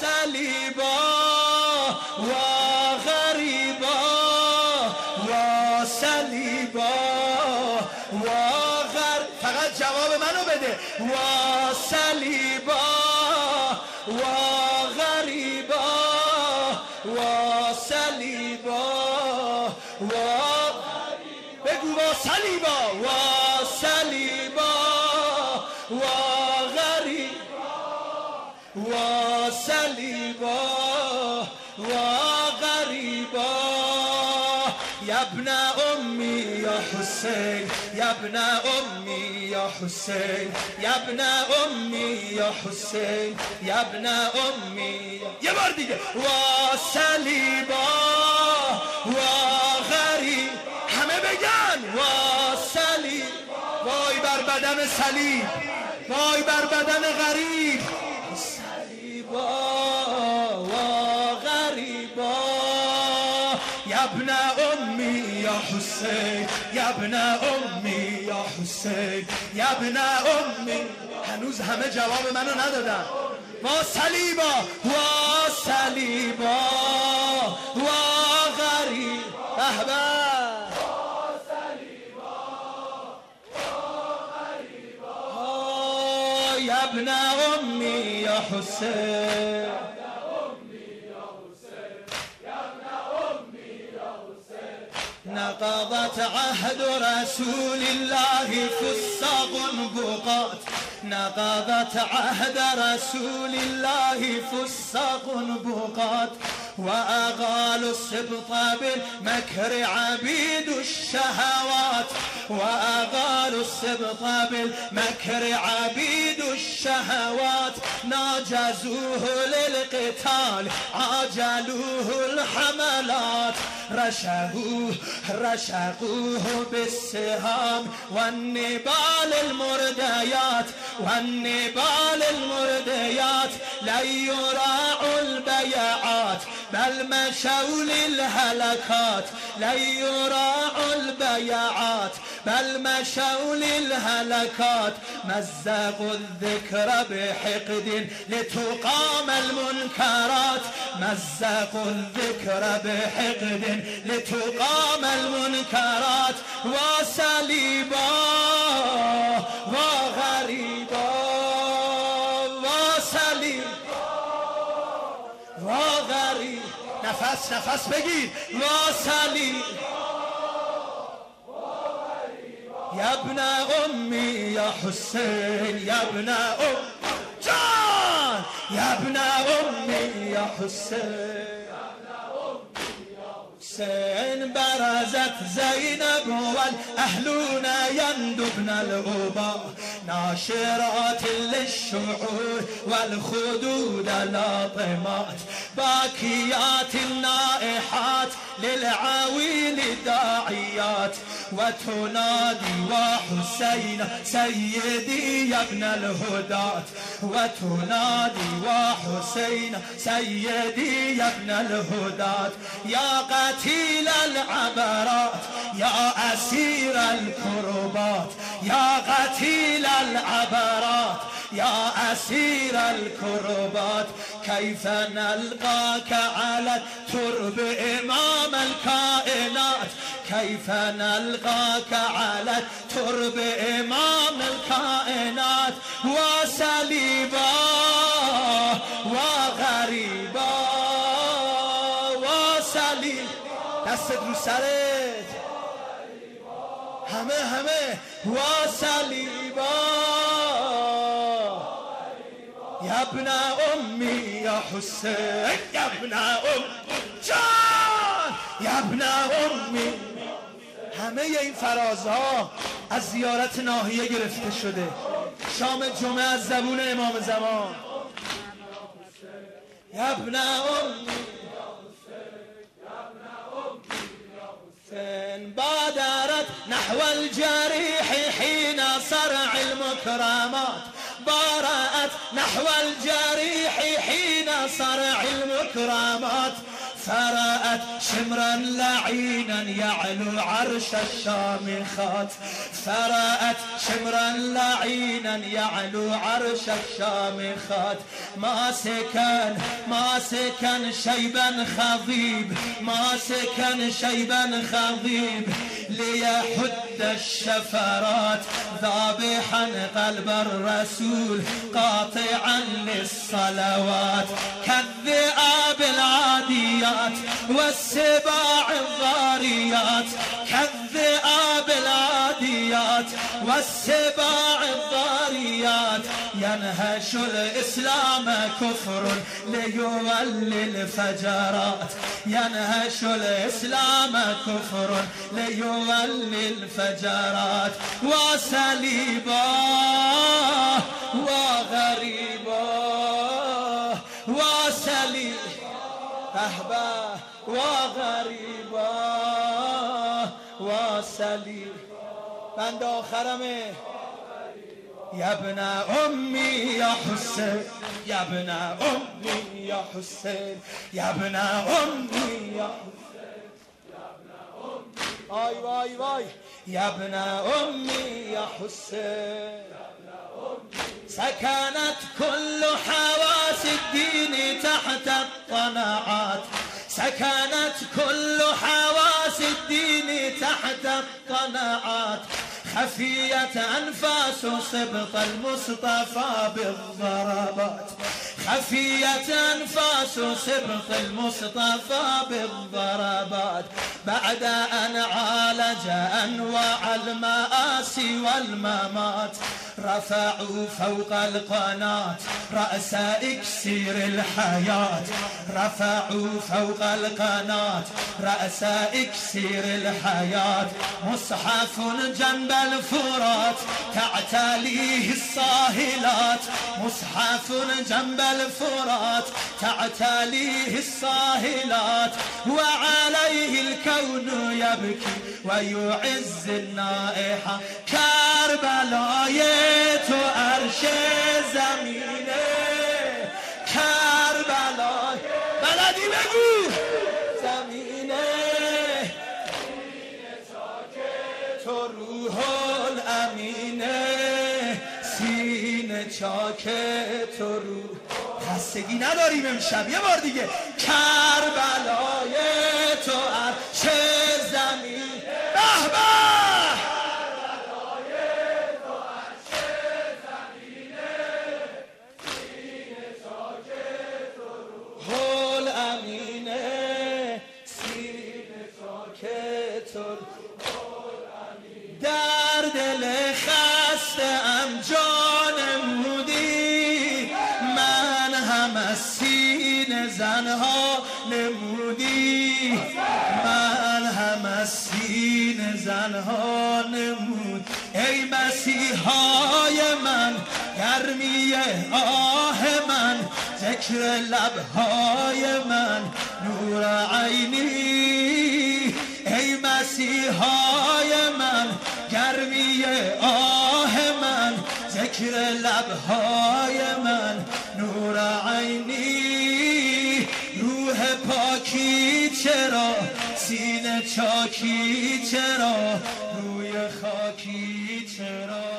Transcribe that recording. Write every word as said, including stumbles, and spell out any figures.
صلیبا و غریبا و صلیبا و غر فقط جواب منو بده و صلیبا و غریبا و صلیبا و بگو و صلیبا و صلیبا و و صلیبا و غریبا یا ابن امی یا حسین یا ابن امی یا حسین یا ابن امی یا حسین یا ابن امی یه بار دیگه و صلیبا و غریب همه بگن و صلیب وای بر بدن صلیب وای بر بدن غریب و غریبا یا ابن امی یا حسین یا ابن امی یا حسین یا ابن امی هنوز همه جواب منو ندادن و صلیبا و صلیبا و غریب احباب یا ابن امی یا حسین نقضت عهد رسول الله فساق بقات نقضت عهد رسول الله فساق بقات وأغالوا السبط بالمكر عبيد الشهوات وأغالوا السبط بالمكر عبيد الشهوات ناجزوه للقتال عاجلوه الحملات رشقوه رشقوه بالسهام والنبال المرديات والنبال المرديات لن يراعوا البيعات بل مشوا للهلكات لن يراعوا البيعات بل مشوا للهلكات مزقوا الذكر بحقد لتقام المنكرات مزقوا الذكر بحقد لتقام المنكرات وصليبا وغريبا وصليبا وغريب نفس نفس بگیر وصليبا یا ابن امی یا حسین یا ابن ام جان یا ابن امی یا حسین حسین برزت زینب والاهلون يندبن الأبا ناشرات للشعور والخدود لاطمات باكيات نائحات للعويل داعيات وتنادي وحسين سيدي يا ابن الهدات وتنادي وحسين سيدي يا ابن الهدات يا قتيل العبرات يا أسير الكربات يا قتيل العبرات يا أسير الكربات كيف نلقاك على ترب إمام الكائنات كيف نلقاك على ترب إمام الكائنات وصليبا وغريبا وصليبا دست رو سرت همه همه وصليبا يا ابن أمي يا حسين يا ابن أم جان يا ابن أمي همه این فرازها از زیارت ناحیه گرفته شده شام جمعه از زبون امام زمان یا ابن أمي بادرت نحو الجريح حين صرع المكرمات بارأت نحو الجريح حين صرع المكرمات فرأت شمرا لعينا يعلو عرش الشامخات فرأت شمرا لعينا يعلو عرش الشامخات ما سكن ما سكن شيبا خضيب ما سكن شيبا خضيب ليحد الشفرات ذابحا قلب الرسول قاطعا للصلوات كالذئاب العاديات والسباع الضاريات كالذئاب العاديات والسباع الضاريات ينهش الإسلام كفر ليولي الفجرات ينهش الإسلام كفر ليولي الفجرات وسليبا وغريبا وسليبا أهبا وغريبا وسليبا بند آخرمه يا ابن أمي يا حسين يا ابن أمي يا حسين يا ابن أمي يا حسين يا ابن أمي آي واي واي يا ابن أمي يا حسين سكنت كل حواس الدين تحت الطناعات سكنت كل حواس الدين تحت الطناعات خفيت أنفاس سبط المصطفى بالضربات خفيت أنفاس سبط المصطفى بالضربات بعد أن عالج أنواع المآسي والممات رفعوا فوق القناة رأس إكسير الحياة رفعوا فوق القناة رأس إكسير الحياة مصحف جنب الفرات تعتليه الصاهلات مصحف جنب الفرات تعتليه الصاهلات وعليه الكون يبكي ويعز النائحة كربلاء تو عرش زمینه کربلا بلدی بگو زمینه تو روح الامینه سینه چاک تو روح خستگی نداریم امشب یه بار دیگه کربلای تو عرش زمین به به در دل خسته ام جان نمودی من هم از سینه زنها نمودی من هم از سینه زنها نمود ای مسیحای من گرمی آه من ذکر لبهای من نور عینی ای مسیحای من گرمی آه من ذکر لبهای من نور عینی روح پاکی چرا سینه چاکی چرا روی خاکی چرا